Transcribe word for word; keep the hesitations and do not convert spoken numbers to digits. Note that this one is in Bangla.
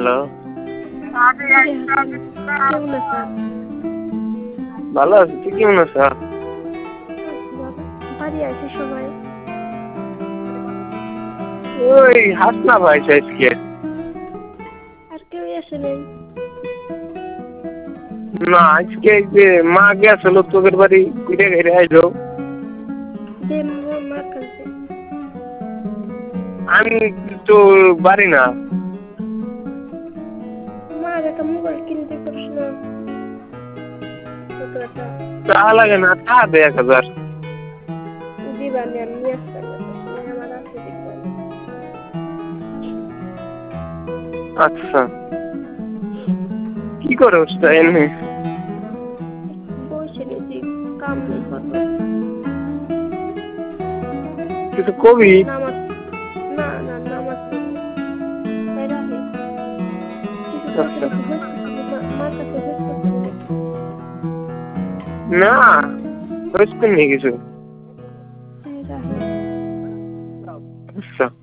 হ্যালো, কেমন আছেন? ভালো আছি, তুই কেমন আছিস? বাড়ি আছে সবাই? ওই হাসনা ভাই আজকে। আর কেউ আসেনি? না, আজকে এই যে মা গেছিল তোদের বাড়ি ঘুরে ঘুরে আইলো। যে মার কাছে আমি তো বাড়ি না। মার একটা মোবাইল কিনতে পারিস না? ছোট একটা তা লাগে না, তা দে এক হাজার। দিবানি আমি নিয়ে আসতাম না, তো সময় আমার আছে দিবানি। আচ্ছা, কি করে ওটা এনে বসে নিয়েছি, কাম নেই করবো। কিছু কবি? নামাজ না না নামাজ পড়বো, তাই রাখি কিছু কাছে আচ্ছা, কিছু হচ্ছে মার কাছে হচ্ছে না হচ্ছে নি কিছু। তাই রাখি। আচ্ছা।